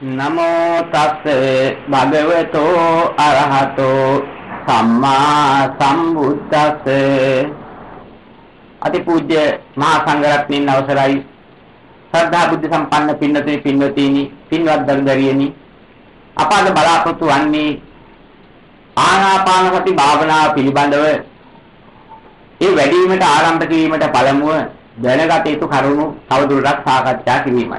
නමෝ තස්ස භගවතෝ අරහතෝ සම්මා සම්බුද්දස්ස. අතිපූජ්‍ය මහා සංඝරත්නයන් අවසරයි. ශ්‍රද්ධා බුද්ධ සම්පන්න පින්නතුනි පින්වතිනි පින්වත් දරුදරියනි, අප අද බලාපොරොත්තු වන්නේ ආනාපාන සති භාවනාව පිළිබඳව ඒ වැඩිවීමට ආරම්භ කිරීමට පළමුව දැනගත යුතු කරුණු තවදුරටත් සාකච්ඡා කිරීමයි.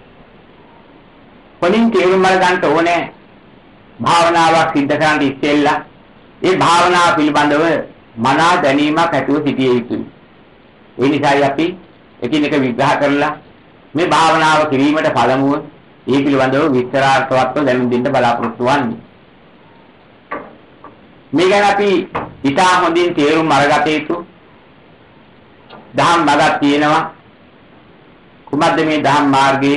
කොලින් තේරුම් ගන්න ඕනේ භාවනාවක් සිද්ධ කරන්න ඉස්සෙල්ලා ඒ භාවනාව පිළිබඳව මනා දැනීමක් ඇතුව සිටිය යුතුයි. ඒ නිසායි අපි එකිනෙක විග්‍රහ කරලා මේ භාවනාව කිරීමට පළමුව ඒ පිළිබඳව විස්තරාර්ථවත්ව දැනුම් දෙන්න බලාපොරොත්තු වෙන්නේ. මේ ගැන අපි ඉතා හොඳින් තේරුම් අරගත යුතු දහම් මාර්ගයක් තියෙනවා. කුමද්ද මේ දහම් මාර්ගයේ?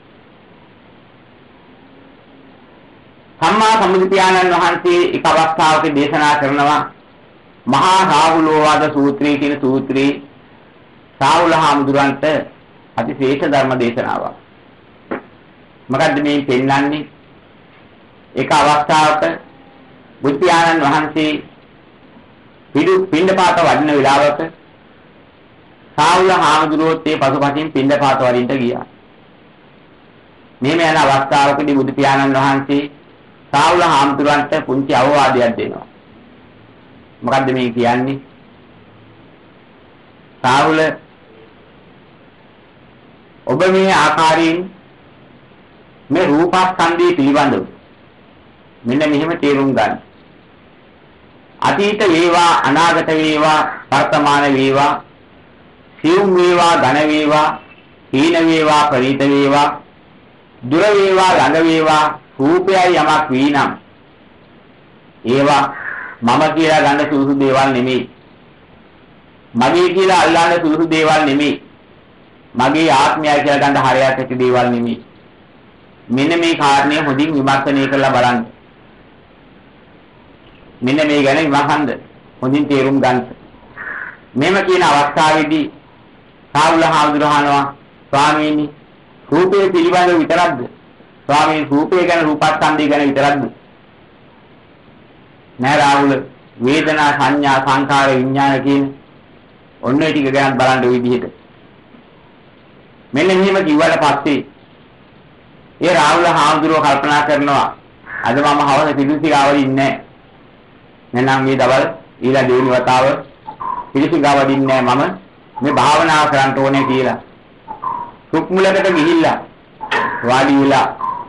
සම්මා සම්බුදුපියාණන් වහන්සේ එක අවස්ථාවක දේශනා කරනවා මහා රාහුලෝවාද සූත්‍රය කියන සූත්‍රයේ රාහුල හාමුදුරන්ට අතිශේෂ ධර්ම දේශනාවක්. මොකද්ද මේ පෙන්වන්නේ? එක අවස්ථාවක බුදුපියාණන් වහන්සේ පින්ඩපාත වඩින වෙලාවක රාහුල හාමුදුරුවෝත් ඒ පසුපසින් පින්ඩපාත වඩින්න ගියා. මෙහෙම යන අවස්ථාවකදී බුදුපියාණන් වහන්සේ රාහුල හාමුදුරන්ට පුංචි අවවාදයක් දෙනවා. මොකද්ද මේ කියන්නේ? රාහුල, ඔබ මේ ආකාරයෙන් මේ රූපස්කන්ධය පිළිබඳව මෙන්න මෙහෙම තේරුම් ගන්න. අතීත වේවා, අනාගත වේවා, වර්තමාන වේවා, සියුම් වේවා, ඝන වේවා, හීන වේවා, පරිත වේවා, දුර වේවා, ළඟ වේවා, රූපයයි යමක් වීනම් ඒවා මම කියලා ගන්න සුසු දේවල් නෙමෙයි. මගේ කියලා අල්ලන්න සුසු දේවල් නෙමෙයි. මගේ ආත්මයයි කියලා ගන්න හරයක් ඇති දේවල් නෙමෙයි. මෙන්න මේ කාරණේ හොඳින් විමර්ශනය කරලා බලන්න. මෙන්න මේ ගැන විමසන්න, හොඳින් තේරුම් ගන්න. මෙහෙම කියන අවස්ථාවේදී රාහුල හාමුදුරුවෝ ස්වාමීනි, රූපේ පිළිබඳව විතරක්ද? ස්වාමීන් රූපය ගැන, රූපස්කන්ධය ගැන විතරක්ද? නෑ රාහුල, වේදනා, සංඥා, සංකාර, විඥාන කියන ඔන්න ඒ ටික ගැන බලන්න ওই විදිහට. මෙන්න මෙහෙම කිව්වට පස්සේ ඒ රාහුල හාමුදුරුවෝ කල්පනා කරනවා අද මම හවස පිළිසිගාවදී ඉන්නේ නෑ. නැත්නම් මේ දවල් ඊළඟ දෙවෙනි වතාව පිළිසිගාවදී ඉන්නේ නෑ. මම මේ භාවනාව කරන්න ඕනේ කියලා රුක් මුලකට ගිහිල්ලා වාඩි වෙලා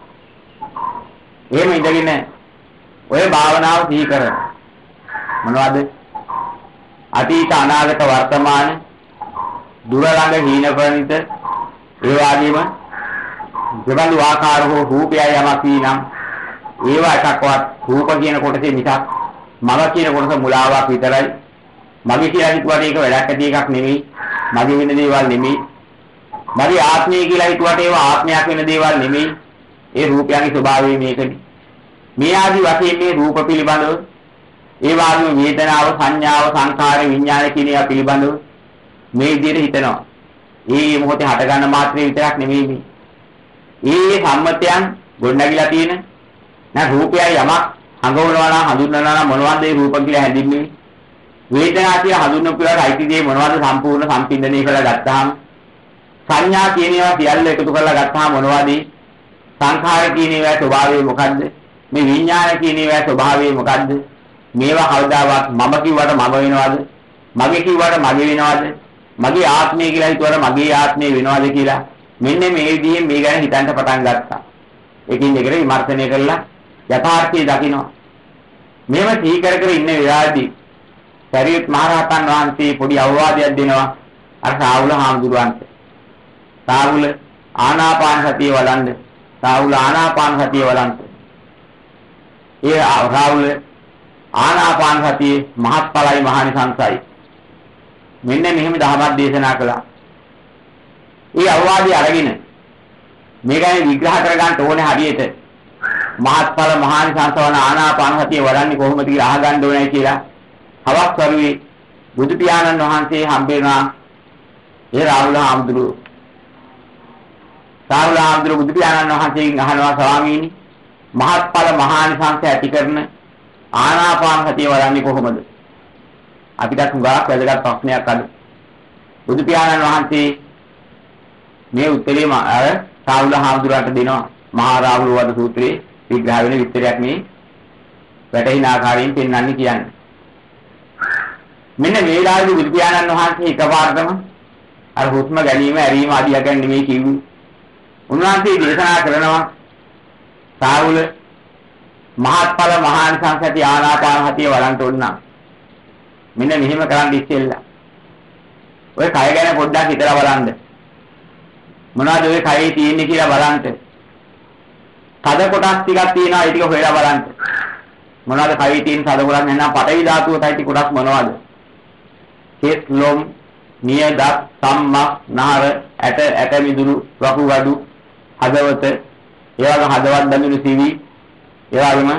එහෙම ඉඳගෙන ඔය භාවනාව සිහි කරන මොනවද? අතීත, අනාගත, වර්තමාන, දුර ළඟ, හීන පරිත, ඒ වගේම දෙබඳු ආකාර හෝ රූපයයි යමක් වීනම් ඒවා එකක්වත් රූප කියන කොටසේ මිසක් මම කියන කොටස මුලාවක් විතරයි. මගේ කියලා හිතුවට ඒක වැඩක් ඇති එකක් නෙමෙයි. මගේ වෙන දේවල් නෙමෙයි. මගේ ආත්මය කියලා හිතුවට ඒවා ආත්මයක් වෙන දේවල් නෙමෙයි. ඒ රූපයන්ගේ ස්වභාවය මේකයි. මේ ආදි වශයෙන් මේ රූප පිළිබඳව, ඒ වගේම වේදනාව, සංඥාව, සංකාර, විඥාන කියන ඒවා පිළිබඳව මේ විදිහට හිතනවා. ඒ මොහොතේ හට ගන්න මාත්‍රේ විතරක් නෙමෙයි මේ. ඒ සම්මතයන් ගොඩනැගිලා තියෙන නැ රූපයයි යමක් හඟවනවා නම්, හඳුන්වනවා නම් මොනවද ඒ රූප කියලා හැඳින්වෙන්නේ? වේදනා කියලා හඳුන්වපුවාට අයිති දේ මොනවද? සම්පූර්ණ සම්පින්දනය කරලා ගත්තාම සංඥා කියන ඒවා සියල්ල එකතු කරලා ගත්තාම මොනවද? සංඛාර කියන ඒවා ස්වභාවය මොකද්ද? මේ විඥාන කියන ඒවා ස්වභාවය මොකද්ද? මේවා කවදාවත් මම කිව්වට මම වෙනවද? මගේ කිව්වට මගේ වෙනවද? මගේ ආත්මය කියලා හිතුවට මගේ ආත්මය වෙනවද කියලා මෙන්න මේ විදිහෙන් මේ ගැන හිතන්න පටන් ගත්තා. එකින් එකට විමර්ශනය කරලා යථාර්ථය දකිනවා. මේව සිහි කර කර ඉන්න වෙලාවේදී සරියුත් මහ රහතන් වහන්සේ පොඩි අවවාදයක් දෙනවා අර රාහුල හාමුදුරුවන්ට. රාහුල ආනාපාන සතිය වඩන්න. රාහුල ආනාපාන සතිය වඩන්න. ඒ රාහුල ආනාපාන සතියේ මහත්ඵලයි, මහානිසංසයි. මෙන්න මෙහෙම දහමක් දේශනා කළා. ඒ අවවාදය අරගෙන මේ ගැන විග්‍රහ කරගන්න ඕනේ හරියට. මහත්ඵල, මහානිසංස වන ආනාපාන සතිය වඩන්නේ කොහොමද කියලා අහගන්න ඕනේ කියලා. හවක් කරුවේ බුදු පියාණන් වහන්සේ හම්බ වෙනවා ඒ රාහුල හාමුදුරුවෝ. සාරුල හාමුදුරුවෝ බුදු පියාණන් වහන්සේගෙන් අහනවා ස්වාමීනි මහත්ඵල මහානිසංස ඇති කරන ආනාපාන සතිය වඩන්නේ කොහොමද? අපිට හුඟක් වැදගත් ප්‍රශ්නයක් අද. බුදු පියාණන් වහන්සේ මේ උත්තරේ අර සාරුල හාමුදුරුවන්ට දෙනවා. මහා රාහුල වද සූත්‍රයේ විග්‍රහ වෙන විස්තරයක් මේ වැටහින ආකාරයෙන් පෙන්වන්නේ කියන්නේ. මෙන්න මේ වෙලාවේදී බුදු පියාණන් වහන්සේ එකපාරටම අර හුස්ම ගැනීම ඇරීම ආදිය ගැන නෙමෙයි කිව්වේ. උන්වහන්සේ දේශනා කරනවා සාරුල මහත්ඵල මහානිසංස ඇති ආනාපාන සතිය වඩන්න ඕන නම් මෙන්න මෙහෙම කරන් ඉස්සෙල්ලා ඔය කය ගැන පොඩ්ඩක් හිතලා බලන්න. මොනවද ඔය කයේ තියෙන්නේ කියලා බලන්න. තද කොටස් ටිකක් තියෙනවා ඒ ටික හොයලා බලන්න. මොනවද කයේ තියෙන තද කොටස් නැත්නම් පඨවි ධාතුව තයි කොටස් මොනවද? කෙස් ලොම් නියදත් සම්මක් නහර ඇට මිදුළු වකුගඩු හදවත ඒ වගේම හදවත් දමිනු සිවි ඒ වගේම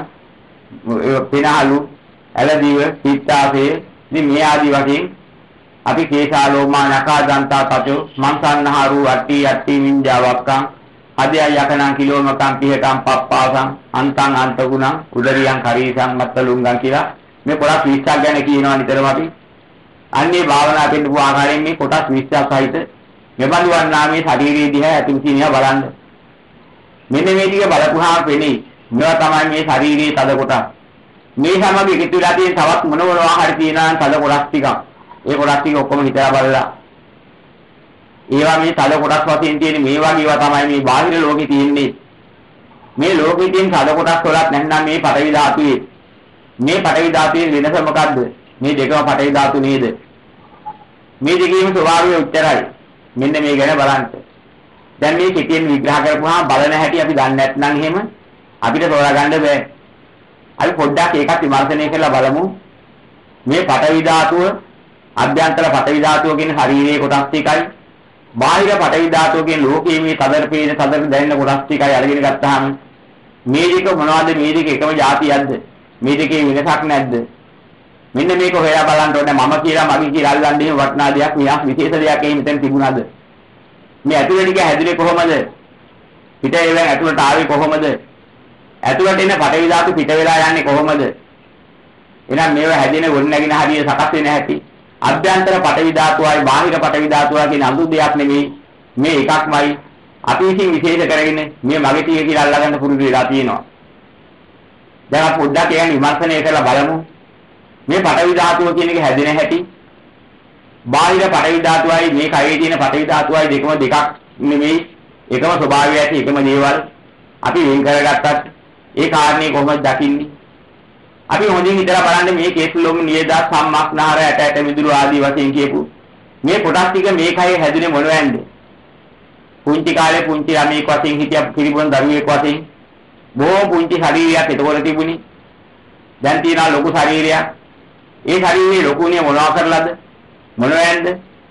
පිනහලු ඇලදිව පිත්තාපේ ඉතින් මේ ආදී වශයෙන් අපි කේශාලෝමා නකා දන්තා තචෝ මංසන්නහරු අට්ටි මින්ජාවක්කම් අධ්‍යය යකනං කිලෝමකම් පිහකම් පප්පාසං අන්තං අන්තගුණං උදරියං කරීසං මත්තලුංගං කියලා මේ කොටස් 20ක් ගැන කියනවා නිතරම අපි. අන්නේ භාවනා පෙන්නපු ආකාරයෙන් මේ කොටස් 20ක් සහිත මෙබඳු වන්නාමේ ශරීරයේ දිහා ඇතුළු තියෙනවා බලන්න. මෙන්න මේ ටික බලපුවාම පෙනේ මේවා තමයි මේ ශරීරයේ තද කොටස්. මේ සමග එකතු වෙලා තියෙන තවත් මොනවා හරි තියෙනවා තද කොටස් ටිකක්. ඒ කොටස් ටික ඔක්කොම හිතලා බලලා ඒවා මේ තද කොටස් වශයෙන් තියෙන මේ වගේ ඒවා තමයි මේ බාහිර ලෝකේ තියෙන්නේ. මේ ලෝකේ තියෙන තද කොටස් වලත් නැත්නම් මේ පඨවි ධාතුවේ මේ පඨවි ධාතුවේ වෙනස මොකද්ද? මේ දෙකම පඨවි ධාතු නේද? මේ දෙකේම ස්වභාවය උච්චරයි. මෙන්න මේ ගැන බලන්න. දැන් මේ කෙටියෙන් විග්‍රහ කරපුවාම බලන හැටි අපි දන්නේ නැත්නම් එහෙම අපිට තෝරගන්න බෑ. අපි පොඩ්ඩක් ඒකත් විමර්ශනය කරලා බලමු. මේ පඨවි ධාතුව අභ්‍යන්තර පඨවි ධාතුව කියන ශරීරයේ කොටස් ටිකයි බාහිර පඨවි ධාතුව කියන ලෝකයේ මේ තදර පේන තදර දැනෙන කොටස් ටිකයි අරගෙන ගත්තාම මේ දෙක මොනවද? මේ දෙක එකම જાතියක්ද? මේ දෙකේ වෙනසක් නැද්ද? මෙන්න මේක හොයලා බලන්න ඕනේ. මම කියලා මගේ කියලා අල්ලන්නේ එහෙම වටනා දෙයක් විනාශ විශේෂ දෙයක් එහෙම මෙතන තිබුණාද? මේ ඇතුළේ ටික හැදුනේ කොහොමද? පිට ඒවෙන් ඇතුළට ආවේ කොහොමද? ඇතුළට එන පඨවි ධාතු පිට වෙලා යන්නේ කොහොමද? එහෙනම් මේව හැදෙන ගොඩ නැගින හරිය සකස් වෙන හැටි අභ්‍යන්තර පඨවි ධාතුවයි බාහිර පඨවි ධාතුවයි කියන අඳු දෙයක් නෙමෙයි. මේ එකක්මයි අපි විසින් විශේෂ කරගෙන මේ මගේ ටික කියලා අල්ලගන්න පුරුදු වෙලා තියෙනවා. දැන් අපි පොඩ්ඩක් ඒක විමර්ශනය කරලා බලමු. මේ පඨවි ධාතුව කියන එක හැදෙන හැටි බාහිර පඨවි ධාතුවයි මේ කයේ තියෙන පඨවි ධාතුවයි දෙකම දෙකක් නෙමෙයි. එකම ස්වභාවය ඇති එකම දේවල් අපි වෙන් කරගත්තත් ඒ කාරණේ කොහොමද දකින්නේ? අපි හොඳින් හිතලා බලන්න මේ කේසුලොම් නියදා සම්මක් නහර ඇට මිදුළු ආදී වශයෙන් කියපු මේ කොටස් ටික මේ කයේ හැදුනේ මොනවැන්ද? පුංචි කාලේ පුංචි ළමෙක් වශයෙන් හිටිය පිරිබුන් දරුවෙක් වශයෙන් බොහොම පුංචි ශරීරයක් එතකොට තිබුණේ. දැන් තියෙනවා ලොකු ශරීරයක්. ඒ ශරීරයේ ලොකුනේ මොනවා කරලාද? මොනවැන්ද?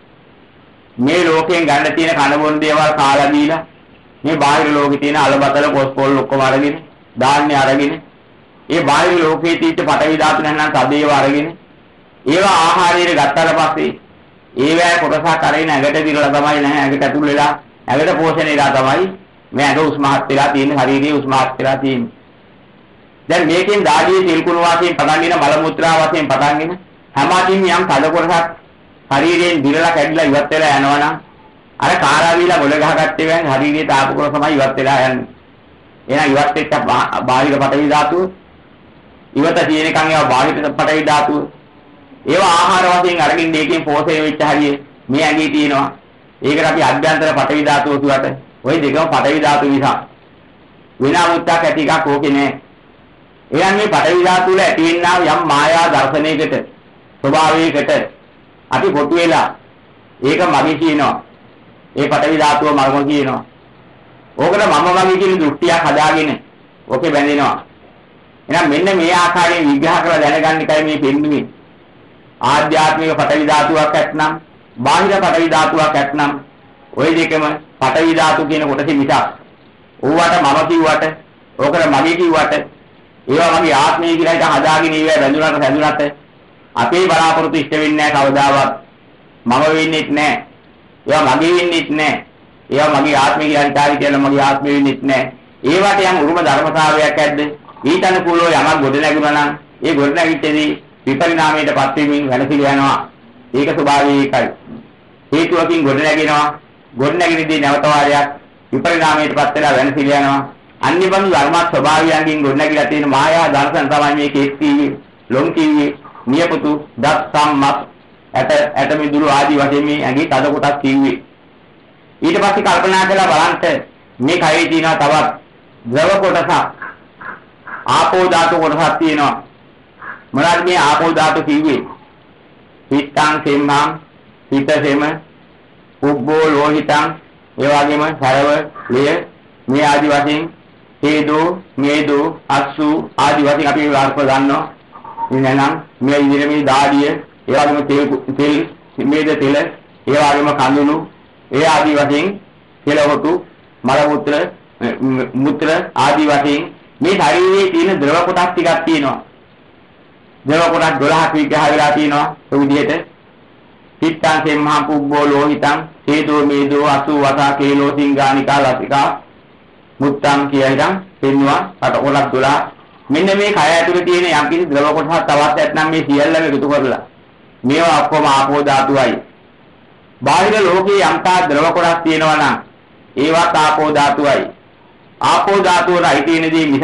මේ ලෝකයෙන් ගන්න තියෙන කන බොන දේවල් කාලා දීලා මේ බාහිර ලෝකේ තියෙන අලබතල කොස්පොල් ඔක්කොම අරගෙන ධාන්‍ය අරගෙන ඒ බාහිර ලෝකයේ තියෙච්ච පඨවි ධාතු නැත්නම් තදේව අරගෙන ඒවා ආහාරයට ගත්තාට පස්සේ ඒවැ කොටසක් අරගෙන ඇඟට දිරලා තමයි නැහැ ඇඟට ඇතුල් වෙලා ඇඟට පෝෂණය වෙලා තමයි මේ ඇඟ උස්මහත් වෙලා තියෙන ශරීරයේ උස්මහත් වෙලා තියෙන්නේ. දැන් මේකෙන් දාඩියේ තෙල් කුණු වාසයෙන් පටන්ගෙන මල මුත්‍රා වාසයෙන් පටන්ගෙන හැමතින් යම් තද කොටසක් ශරීරයෙන් දිරලා කැඩිලා ඉවත් වෙලා යනවනම් අර කාරාවිලා ගොඩ ගහගත්තේ වෙන ශරීරයේ තාප කොටස තමයි ඉවත් වෙලා යන්නේ. එහෙනම් ඉවත් වෙච්ච බාහිර පඨවි ධාතුව ඉවත තියෙනකන් ඒවා බාහිර පඨවි ධාතුව ඒවා ආහාර වශයෙන් අරගෙන මේකෙන් පෝෂණය වෙච්ච හරිය මේ ඇඟේ තියෙනවා. ඒකට අපි අභ්‍යන්තර පඨවි ධාතුව කියවට ওই දෙකම පඨවි ධාතු නිසා වෙන අමුත්තක් ඇති එකක් ඕකේ නෑ. එහෙනම් මේ පඨවි ධාතුව වල ඇති වෙනා යම් මායා දර්ශනයකට ස්වභාවයකට අපි කොටු වෙලා ඒක මගේ කියනවා. ඒ පඨවි ධාතුව මම කියනවා. ඕකට මම මගේ කියන දෘෂ්ටියක් හදාගෙන ඕකේ බැඳෙනවා. එහෙනම් මෙන්න මේ ආකාරයෙන් විග්‍රහ කරලා දැනගන්න එකයි මේ පෙන්වන්නේ. ආධ්‍යාත්මික පඨවි ධාතුවක් ඇත්නම් බාහිර පඨවි ධාතුවක් ඇත්නම් ওই දෙකම පඨවි ධාතු කියන කොටසේ මිසක් ඕවට මම කිව්වට ඕකට මගේ කිව්වට ඒවා මගේ ආත්මය කියලා හිත හදාගෙන ඒවා බැඳුනට අපේ බලාපොරොත්තු ඉෂ්ට වෙන්නේ නැහැ කවදාවත්. මම වෙන්නේත් නැහැ. ඒවා මගේ වෙන්නේත් නැහැ. ඒවා මගේ ආත්මය කියලා හිතාවි කියලා මගේ ආත්මෙ වෙන්නේ නැහැ. ඒවට යම් උරුම ධර්මතාවයක් ඇද්ද? ඊට අනුකූලව යමක් ගොඩ නැගුණා නම් ඒ ගොඩ නැගිච්චදී විපරිණාමයටපත් වෙමින් වෙනසිල යනවා. ඒක ස්වභාවයයි. හේතුවකින් ගොඩ නැගිනවා. ගොඩ නැගිනදී නැවත වාරයක් විපරිණාමයටපත් වෙලා වෙනසිල යනවා. අන්‍යබඳු ධර්ම ස්වභාවයන්ගෙන් ගොඩ නැගිලා තියෙන මායා දර්ශන තමයි මේ කේක්ටි ලොම් කිව්වේ නියපොතු දත් සම්මත් ඇට මිදුළු ආදී වශයෙන් මේ ඇඟේ තද කොටස් කිව්වේ. ඊට පස්සේ කල්පනා කළා බලන්න මේ කයේ තියෙනවා තවත් ද්‍රව කොටසක් ආපෝ ධාතු කොටසක් තියෙනවා. මොනවද මේ ආපෝ ධාතු කිව්වේ? පිත්තං සෙම්මං පිතසෙම උබ්බෝ ලෝහිතං ඒ වගේම සරව ලය මේ ආදි වශයෙන් හේදෝ මේදෝ අස්සු ආදි වශයෙන් අපි වාර්ථ ගන්නවා. එනනම් මේ ඉදිරියේ මේ දාඩිය ඒ වගේම තෙල් මේද තෙල ඒ වගේම කඳුළු ඒ ආදි වශයෙන් කෙලවතු මල මුත්‍ර ආදි වශයෙන් මේ ශරීරයේ තියෙන ද්‍රව කොටස් ටිකක් තියෙනවා. ද්‍රව කොටස් 12ක් විග්‍රහ වෙලා තියෙනවා. ඒ විදිහට පිත්තං සෙම්මහං පුබ්බෝ ලෝහිතං හේදෝ මේදෝ අසු වසා කේලෝ සිංගානිකා ලසිකා මුත්තං කියයිනම් පෙන්නවා අට කොටස් 12. මෙන්න මේ කය ඇතුලේ තියෙන යම් කිසි ද්‍රව කොටසක් තවත් නැත්නම් මේ සියල්ලම එකතු කරලා මේවා ඔක්කොම ආපෝ ධාතුවයි. බාහිර ලෝකයේ යම්තා ද්‍රව කොටස් තියෙනවා නම් ඒවත් ආපෝ ධාතුවයි. ආපෝ ධාතුවල අයිතිනදී මිසක්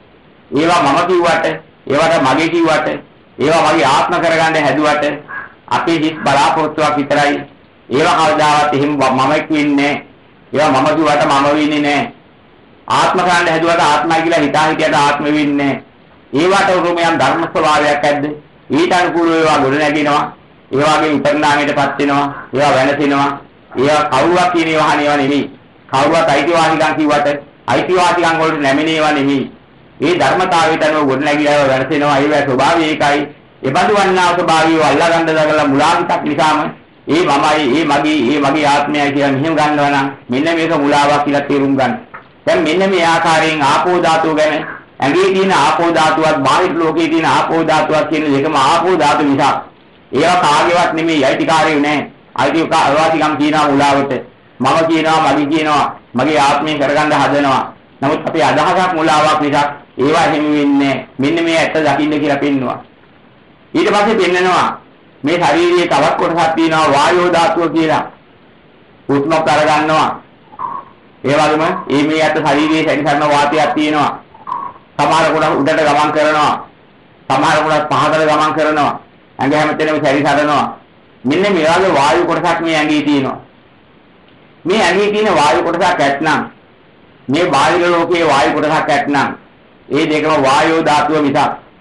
ඒවා මම කිව්වට ඒවට මගේ කිව්වට ඒවා මගේ ආත්ම කරගන්න හැදුවට අපේ හිත් බලාපොරොත්තුවක් විතරයි. ඒවා කවදාවත් එහෙම මම කිව්න්නේ ඒවා මම කිව්වට මම වෙන්නේ නැහැ. ආත්ම කරන්න හැදුවට ආත්මයි කියලා හිතා හිටියට ආත්ම වෙන්නේ නැහැ. ඒවට උරුම යම් ධර්ම ස්වභාවයක් ඇද්ද? ඊට අනුකූලව ඒවා ගොඩ නැගිනවා. ඒ වගේ විපරිණාමයටපත් වෙනවා. ඒවා වෙනසිනවා. ඒවා කවුරුවක් කියන ඒවා නෙවෙයි. කවුරුවත් අයිතිවාසිකම් කිව්වට අයිතිවාසිකම් වලට නැමෙන ඒවා නෙවෙයි. මේ ධර්මතාවයට අනුව ගොඩ නැගිලා වෙනසිනවා. ඒවා ස්වභාවය ඒකයි. ඒ බඳු වන්නා ස්වභාවය අල්ලා ගන්න දගලා මුලාවිතක් නිසාම ඒ මමයි ඒ මගේ ආත්මයයි කියලා මෙහෙම ගන්නවා නම් මෙන්න මේක මුලාවක් කියලා තේරුම් ගන්න. දැන් මෙන්න මේ ආකාරයෙන් ආපෝ ධාතුව ගැන ඇඟේ තියෙන ආපෝ ධාතුවත් බාහිර ලෝකයේ තියෙන ආපෝ ධාතුවත් කියන දෙකම ආපෝ ධාතු නිසා ඒවා කාගේවත් නෙමෙයි අයිතිකාරයෝ නෑ. අයිතිවාසිකම් කියනවා මුලාවට. මම කියනවා මගේ කියනවා මගේ ආත්මය කරගන්න හදනවා. නමුත් අපේ අදහසක් මුලාවක් නිසා ඒවා එහෙම වෙන්නේ මෙන්න මේ ඇත්ත දකින්න කියලා පෙන්නවා. ඊට පස්සේ පෙන්නනවා මේ ශරීරයේ තවත් කොටසක් තියෙනවා වායෝ ධාතුව කියලා. උෂ්ණක් අරගන්නවා. ඒ වගේම මේ ඇත්ත ශරීරයේ සැරිසරන වාතයක් තියෙනවා. සමහර කොටස් උඩට ගමන් කරනවා. සමහර කොටස් පහතට ගමන් කරනවා. ඇඟ හැමතැනම සැරිසරනවා. මෙන්න මේ වගේ වායු කොටසක් මේ ඇඟේ තියෙනවා. මේ ඇඟේ තියෙන වායු කොටසක් ඇත්නම් මේ බාහිර ලෝකයේ වායු කොටසක් ඇත්නම් ඒ දෙකම වායෝ ධාතුව මිසක්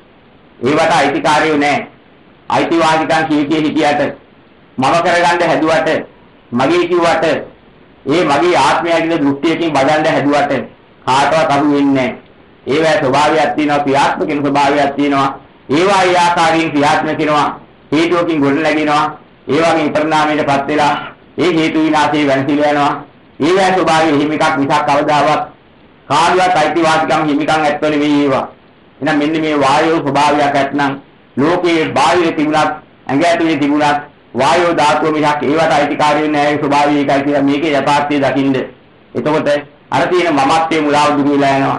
ඒවට අයිතිකාරයෝ නැහැ. අයිතිවාසිකම් කීකේ හිටියට මම කරගන්න හැදුවට මගේ කිව්වට ඒ මගේ ආත්මය කියන දෘෂ්ටියකින් බදන්න හැදුවට කාටවත් අහු වෙන්නේ නැහැ. ඒවැ ස්වභාවයක් තියෙනවා ක්‍රියාත්මක වෙන ස්වභාවයක් තියෙනවා. ඒවා ඒ ආකාරයෙන් ක්‍රියාත්මක වෙනවා. හේතුවකින් ගොඩ නැගෙනවා. ඒ වගේ පරිණාමයටපත් වෙලා ඒ හේතු විනාශේ වෙනසිල යනවා. ඒවැ ස්වභාවය හිමිකක් මිසක් කවදාවත් කාර්යවත් අයිතිවාසිකම් හිමිකම් ඇත්තෝ නෙවෙයි ඒවා. එහෙනම් මෙන්න මේ වායෝ ස්වභාවයක් ඇත්නම් ලෝකයේ බාහිර තිබුණත් ඇඟ ඇතුලේ තිබුණත් වායෝ ධාතුව මිසක් ඒවට අයිතිකාරී නැහැ ස්වභාවය ඒකයි කියලා මේකේ යථාර්ථය දකින්න. එතකොට අර තියෙන මමත්වයේ මුලාව දුරු වෙලා යනවා.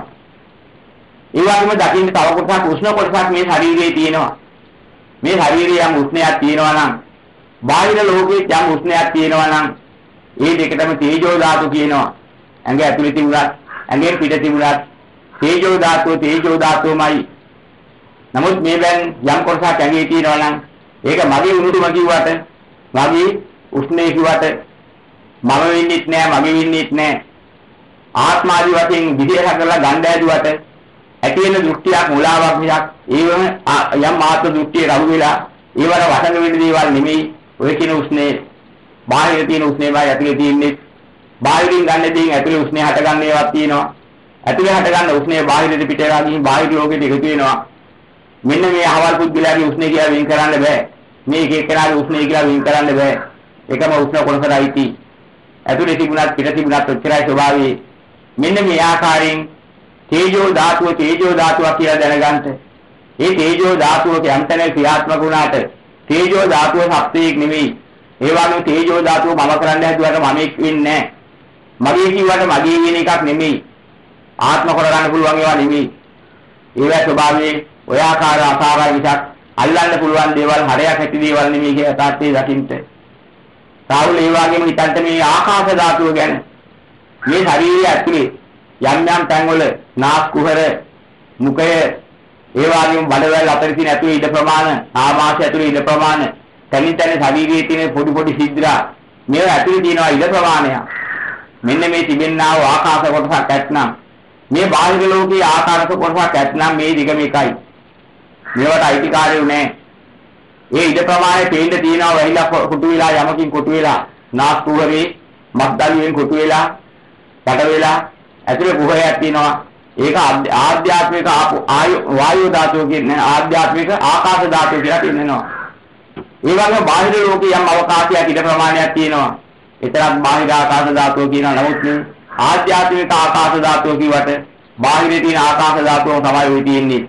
ඒ වගේම දකින්න තව කොටසක් උෂ්ණ කොටසක් මේ ශරීරයේ තියෙනවා. මේ ශරීරයේ යම් උෂ්ණයක් තියෙනවා නම් බාහිර ලෝකයේ යම් උෂ්ණයක් තියෙනවා නම් ඒ දෙකටම තේජෝ ධාතු කියනවා. ඇඟ ඇතුලේ තිබුණත් ඇඟෙන් පිට තිබුණත් තේජෝ ධාතුවමයි. නමුත් මේ දැන් යම් කොටසක් ඇඟේ තියෙනවා නම් ඒක මගේ උණුසුම කිව්වට මගේ උෂ්ණේ කිව්වට මම වෙන්නෙත් නෑ මගේ වෙන්නෙත් නෑ. ආත්මාදී වශයෙන් විදේශ කරලා ගන්න ඇදුවට ඇති වෙන දෘෂ්ටියක් මුලාවක් මිසක් ඒවම යම් ආත්ම දෘෂ්ටිය රහු වෙලා ඒවර වසඟ වෙන්න දේවල් නෙමෙයි. ඔය කියන උෂ්ණේ බාහිර තියෙන උෂ්ණේමයි ඇතුලේ තියෙන්නේ. බාහිරින් ගන්න දේෙන් ඇතුලේ උෂ්ණේ හටගන්න ඒවාක් තියෙනවා. ඇතුලේ හටගන්න උෂ්ණේ බාහිරට පිටේලා ගිහින් බාහිර ලෝකෙට එකතු වෙනවා. මෙන්න මේ අහවල් පුද්ගලයාගේ උෂ්ණේ කියලා වෙන් කරන්න බෑ. මේ එක එක්කෙනාගේ උෂ්ණේ කියලා වෙන් කරන්න බෑ. එකම උෂ්ණ කොටසයි. ඇතුලේ තිබුණත් පිට තිබුණත් ඔච්චරයි ස්වභාවය. මෙන්න මේ ආකාරයෙන් තේජෝ ධාතුව කියලා දැනගන්න. මේ තේජෝ ධාතුව යම්තැන ක්‍රියාත්මක වුණාට තේජෝ ධාතුව සත්‍යයක් නෙමෙයි. ඒ වගේම තේජෝ ධාතුව මම කරන්න හැදුවට මම එක් වෙන්නේ නැහැ. මගේ කිව්වට මගේ කියන එකක් නෙමෙයි. ආත්ම කරගන්න පුළුවන් ඒවා නෙමෙයි. ඒවා ස්වභාවයේ ඔය ආකාර අසාරයි විසක් අල්ලන්න පුළුවන් දේවල් හරයක් ඇති දේවල් නෙමෙයි කියලා තාත්තේ දකින්න. සාහුල ඒ වගේම හිතන්න මේ ආකාශ ධාතුව ගැන මේ ශරීරය ඇතුලේ යම් යම් තැන්වල නාස් කුහර මුඛය ඒ වගේම බඩවැල් අතර තියෙන ඇතුලේ ඉඩ ප්‍රමාණ ආමාශය ඇතුලේ ඉඩ ප්‍රමාණ තනින් තන ශරීරයේ තියෙන පොඩි පොඩි ශිද්‍රා මේවා ඇතුලේ තියෙනවා ඉඩ ප්‍රමාණය. මෙන්න මේ තිබෙනා වූ ආකාශ කොටසක් ඇත්නම් මේ බාහිර ලෝකයේ ආකාශ කොටසක් ඇත්නම් මේ දිගම එකයි. මේවට අයිතිකාරයෝ නැහැ. ඒ ඉඩ ප්‍රමාණය තේින්න තියනවා වෙහිලා කුටු වෙලා යමකින් කුටු වෙලා නාස් කුහරේ මත්දළුවෙන් කුටු වෙලා බඩ වෙලා ඇතුලේ කුහරයක් තියෙනවා. ඒක ආධ්‍යාත්මික වායු ධාතුව කියන්නේ ආධ්‍යාත්මික ආකාශ ධාතුව කියලා කියනවා. ඒ වගේම බාහිර ලෝකයේ යම් අවකාශයක් ඉඩ ප්‍රමාණයක් තියෙනවා. ඒතරම් බාහිර ආකාශ ධාතුව කියනවා. නමුත් ආධ්‍යාත්මික ආකාශ ධාතුව කිව්වට බාහිරේ තියෙන ආකාශ ධාතුව තමයි වෙ තියෙන්නේ.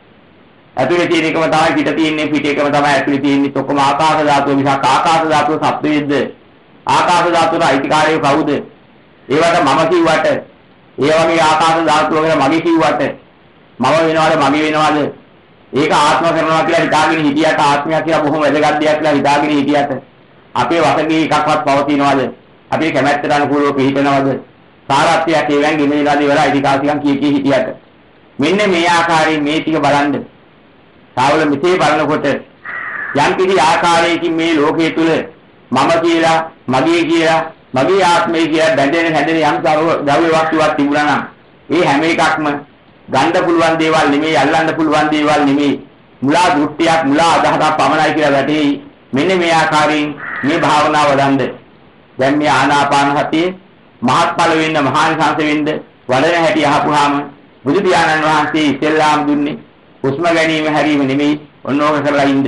ඇතුලේ තියෙන එකම තමයි පිට තියෙන්නේ පිට එකම තමයි ඇතුලේ තියෙන්නේ. ඔක්කොම ආකාශ ධාතුව මිසක් ආකාශ ධාතුව සත්‍යයේද? ආකාශ ධාතුවේ අයිතිකාරයෝ කවුද? ඒවට මම කිව්වට ඒ වගේ ආකාශ ධාතුව ගැන මගේ කිව්වට මම වෙනවද මගේ වෙනවද? ඒක ආත්ම කරනවා කියලා හිතාගෙන හිටියට ආත්මය කියලා බොහොම වැදගත් දෙයක් කියලා හිතාගෙන හිටියට අපේ වශයෙන් එකක්වත් පවතිනවද? අපේ කැමැත්තට අනුකූලව පිළිපෙනවද? සාරත්වයක් ඒවෙන් ගෙනෙලාද ඉවරයි ඉතිකාසිකම් කී හිටියට. මෙන්න මේ ආකාරයෙන් මේ ටික බලන්න. සාවල මෙතේ බලනකොට යම් කිසි ආකාරයකින් මේ ලෝකයේ තුල මම කියලා මගේ කියලා මගේ ආත්මය කියලා බැඳෙන හැදෙන යම් ද්‍රව්‍ය වස්තුවක් තිබුණා නම් ඒ හැම එකක්ම ගන්න පුළුවන් දේවල් නෙමෙයි අල්ලන්න පුළුවන් දේවල් නෙමෙයි මුලා දෘෂ්ටියක් මුලා අදහසක් පමණයි කියලා වැටෙයි. මෙන්න මේ ආකාරයෙන් මේ භාවනාව වඩන්න. දැන් මේ ආනාපාන සතිය මහත්ඵල වෙන්න මහානිසංස වෙන්න වඩන හැටි අහපුවාම බුදු පියාණන් වහන්සේ ඉස්සෙල්ලාම දුන්නේ හුස්ම ගැනීම හැරීම නෙමෙයි ඔන්නෝක කරලා ඉන්න.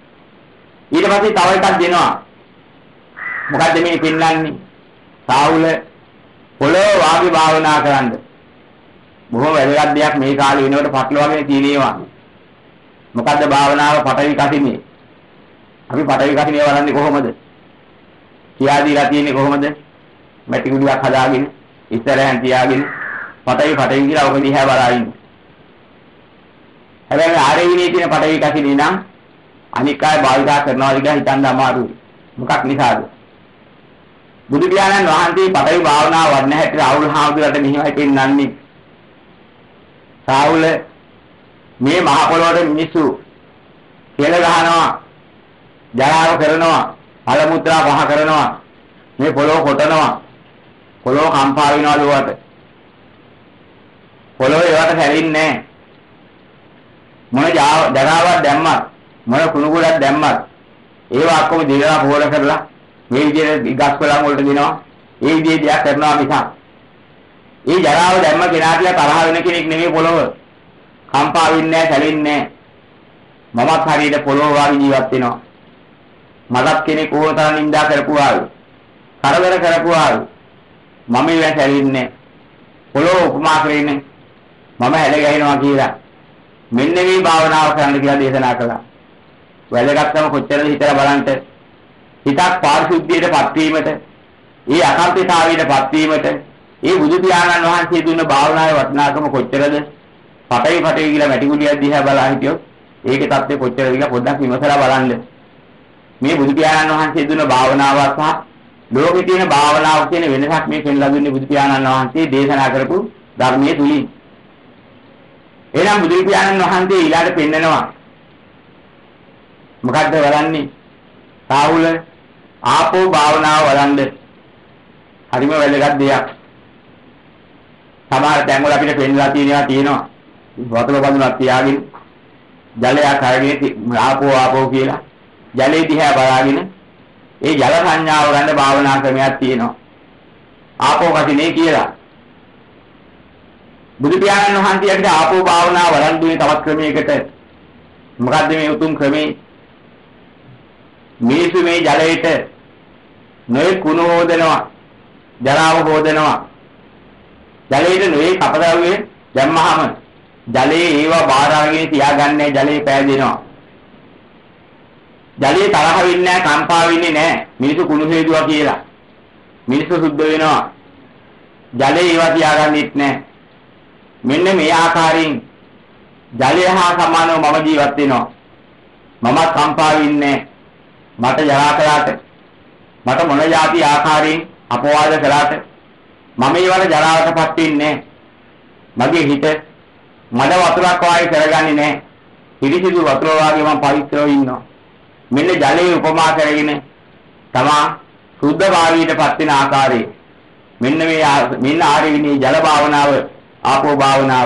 ඊට පස්සේ තව එකක් දෙනවා. මොකද්ද මේ පෙන්වන්නේ? සාහුල පොළොව වාගේ භාවනා කරන්න. බොහොම වැදගත් දෙයක් මේ කාලේ වෙනකොට පටලවාගෙන තියෙනවා. මොකද්ද භාවනාව පටවි කසිනේ? අපි පටවි කසිනේ වරන්නේ කොහොමද? කියා දීලා තියෙන්නේ කොහොමද? මැටි කුඩුවක් හදාගෙන ඉස්සරහෙන් තියාගෙන පටවි කියලා ඔක දිහා බලයින්. හැබැයි ආරේවිනේ තියෙන පටවි කසිනේ නම් අනික් අය භාවිතා කරනවා කියලා හිතන්න අමාරුයි. මොකක් නිසාද? බුදු පියාණන් වහන්සේ පටවි භාවනාව වඩන හැටි රාහුල හාමුදුරට මෙහිමයි පෙන්නන්නේ. සාහුල මේ මහ පොළොවට මිනිස්සු කෙල ගහනවා, ජරාව කරනවා, මල මුත්‍රා පහ කරනවා, මේ පොළොව කොටනවා, පොළොව කම්පා වෙනවා ලෝවට. පොළොව ඒවට හැලෙන්නේ නැහැ. මොන ජරාවක් දැම්මත්, මොන කුණු ගොඩක් දැම්මත්, ඒවා ඔක්කොම දිනලා පොළ කරලා මේ විදිහට ගස් කොළන් වලට දෙනවා. ඒ විදිහේ දෙයක් කරනවා මිසක් ඒ ජරාව දැම්ම කෙනා කියලා තරහ වෙන කෙනෙක් නෙමෙයි පොළොව. කම්පා වෙන්නේ නැහැ, සැලෙන්නේ නැහැ. මමත් හරියට පොළොව වගේ ජීවත් වෙනවා. මලක් කෙනෙක් ඕන තරම් නිඳා කරපුවාලු. කරදර කරපුවාලු. මම ඉතින් සැලෙන්නේ නැහැ. පොළොව උපමා කරන්නේ මම හැල ගහිනවා කියලා. මෙන්න මේ භාවනාව කරන්න කියලා දේශනා කළා. වැදගත්කම කොච්චරද හිතලා බලන්න. හිතක් පාරිශුද්ධියටපත් වීමට, ඒ අකම්පිතාවයටපත් වීමට ඒ බුදු පියාණන් වහන්සේ දුන්න භාවනාවේ වටිනාකම කොච්චරද? පටවි කියලා මැටි කුඩියක් දිහා බලා හිටියොත් ඒකේ தත්ත්වය කොච්චරද කියලා පොඩ්ඩක් විමසලා බලන්න. මේ බුදු පියාණන් වහන්සේ දුන්න භාවනාව සහ ලෝකේ තියෙන භාවනාව කියන වෙනසක් මේ පෙන්ලා දුන්නේ බුදු පියාණන් වහන්සේ දේශනා කරපු ධර්මයේ තුලින්. එහෙනම් බුදු පියාණන් වහන්සේ ඊළඟට පෙන්නනවා. මොකද්ද වඩන්නේ? සාහුල ආපෝ භාවනාව වඩන්න. හරිම වැදගත් දෙයක්. සමහර තැන්වල අපිට පෙන්ලා තියෙනවා වතුර බඳුනක් තියාගෙන ජලයක් හරියට ආපෝ කියලා ජලයේ දිහා බලාගෙන ඒ ජල සංඥාව ගන්න භාවනා ක්‍රමයක් තියෙනවා. ආපෝ කසිනේ කියලා. බුදු පියාණන් වහන්සේ අපිට ආපෝ භාවනාව වඩන් දුන්නේ තවත් ක්‍රමයකට. මොකද්ද මේ උතුම් ක්‍රමේ? මිනිස්සු මේ ජලයට නොයෙක් කුණු හොදනවා, ජරාව හොදනවා. ජලයට නොයෙක් අපද්‍රව්‍ය දැම්මහම ජලයේ ඒවා බාහිර අරගෙන තියාගන්නේ ජලයේ පෑදෙනවා. ජලයේ තරහ වෙන්නේ නැහැ, කම්පා වෙන්නේ නැහැ. මිනිස්සු කුණු හේතුවා කියලා. මිනිස්සු සුද්ධ වෙනවා. ජලය ඒවා තියාගන්නෙත් නැහැ. මෙන්න මේ ආකාරයෙන් ජලය හා සමානව මම ජීවත් වෙනවා. මමත් කම්පා වෙන්නේ මට ජරා කළාට මට මොන જાති ආකාරයෙන් අපවාද කළාට මම ඒවල ජරාවටපත් වෙන්නේ මගේ හිත මඩ වතුරක් වාගේ කරගන්නේ නැහැ. පිරිසිදු වතුර වාගේ මම පවිත්‍රව ඉන්නවා. මෙන්න ජලයේ උපමා කරගෙන තමා සුද්ධ භාවීටපත් වෙන ආකාරය. මෙන්න ආරෙවිනේ ජල භාවනාව, ආපෝ භාවනාව.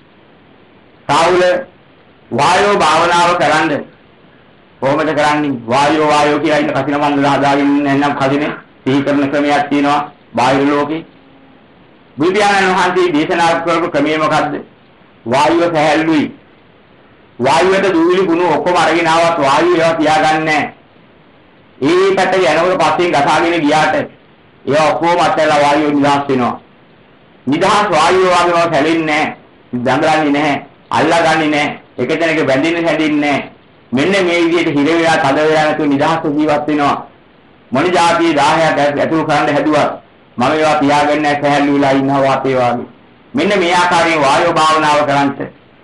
සාවුල වායෝ භාවනාව කරන්නේ කොහොමද කරන්නේ? වායෝ කියලා ඉන්න කසින මණ්ඩල හදාගෙන නැත්නම් කසිනේ සිහි කරන ක්‍රමයක් තියෙනවා බාහිර ලෝකේ. බුදුආනන් වහන්සේ දේශනා කරපු ක්‍රමය මොකද්ද? වායුව සැහැල්ලුයි. වායුවට දුවිලි ගුණ ඔක්කොම අරගෙන ආවත් වායුව ඒවා තියාගන්නේ නැහැ. ඒකට යනකොට පස්සේ ගසාගෙන ගියාට ඒවා ඔක්කොම අතහැරලා වායුව නිදහස් වෙනවා. නිදහස් වායුව වගේම සැලෙන්නේ නැහැ. දඟලන්නේ නැහැ. අල්ලගන්නේ නැහැ. එක තැනක බැඳෙන්නේ හැදෙන්නේ නැහැ. මෙන්න මේ විදිහට හිර වෙලා තද වෙලා නැතුව නිදහස් ජීවත් වෙනවා. මොන જાතිය 10ක් ඇතුළු කරන්න හැදුවත් මම ඒවා තියාගන්නේ නැහැ. සැහැල්ලු වෙලා ඉන්නවා වාතේ වාගේ. මෙන්න මේ ආකාරයෙන් වායෝ භාවනාව කරන්ට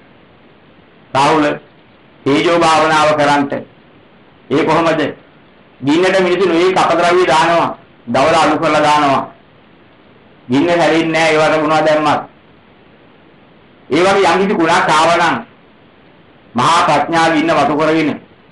රාහුල තේජෝ භාවනාව කරන්ට ඒ කොහොමද? ගින්නට මිනිස්සු නොයේ කපද්‍රව්‍ය දානවා, දවල අලු කරලා දානවා. ගින්න හැලෙන්නේ නැහැ ඒවට මොනවද දැම්මත්. ඒ වගේ යම් කිසි ගුණක් ආවනම් මහා ප්‍රඥාව ඉන්න වතු කරගෙන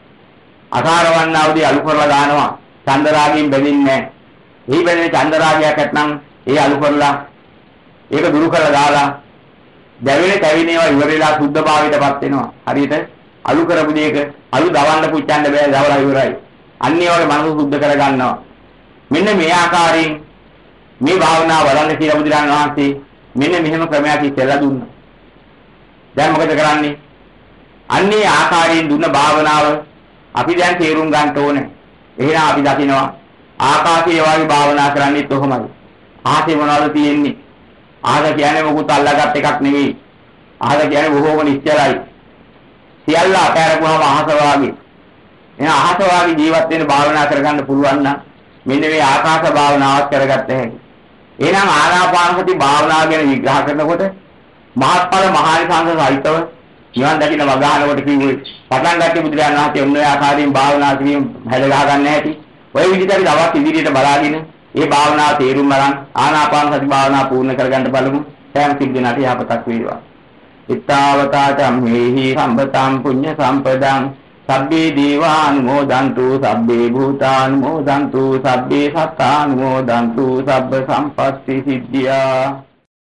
අසාරවන්නවදී අලු කරලා දානවා. චන්දරාගයෙන් බැඳින්නේ නැහැ. එහි බැඳෙන චන්දරාගයක් නැත්නම් ඒ අලු කරලා ඒක දුරු කරලා දාලා දැවෙන කැවිනේවා ඉවරලා සුද්ධ භාවයටපත් වෙනවා. හරියට අලු කරපු දෙයක අලු දවන්න පුච්චන්න බෑ, දවලා ඉවරයි. අන්නේ වගේ මනස සුද්ධ කරගන්නවා. මෙන්න මේ ආකාරයෙන් මේ භාවනාව වඩන්න කියලා බුදුරජාණන් වහන්සේ මෙන්න මෙහෙම ක්‍රමයක් ඉස්සෙල්ලා දුන්නා. දැන් මොකද කරන්නේ? අන්නේ ආකාරයෙන් දුන්න භාවනාව අපි දැන් තේරුම් ගන්න ඕනේ. එහෙනම් අපි දකිනවා ආකාශයේ වගේ භාවනා කරන්නේත් කොහොමද? ආහසේ මොනවද තියෙන්නේ? ආහස කියන්නේ මොකුත් අල්ලාගත් එකක් නෙවෙයි. ආහස කියන්නේ බොහෝම නිශ්චලයි. සියල්ල අතහැරපුවාම ආහස වාගේ. එහෙනම් ආහස වාගේ ජීවත් වෙන්න භාවනා කරගන්න පුළුවන් නම් මෙන්න මේ ආකාශ භාවනාවක් කරගත්ත හැකි. එහෙනම් ආනාපානසති භාවනාව ගැන විග්‍රහ කරනකොට මහත්ඵල මහානිසංස සහිතව නිවන් දකින්න වගහනකොට කිව්වේ පටන් ගත්තේ බුදුරජාණන් වහන්සේ ඔන්න ඔය ආකාරයෙන් භාවනා කිරීම හැද ගහ ගන්න හැටි. ඔය විදිහට දවස් ඉදිරියට බලාගෙන මේ භාවනාව තේරුම් ගන්න ආනාපාන සති භාවනාව පූර්ණ කරගන්න බලමු. සෑම සිද්ධියකට යහපතක් වේවා. ittavata mehi sambataṃ puñña sampadaṃ sabbhe devānumodantu sabbhe bhūtānumodantu sabbhe sattānumodantu sabba sampatti siddhiyā.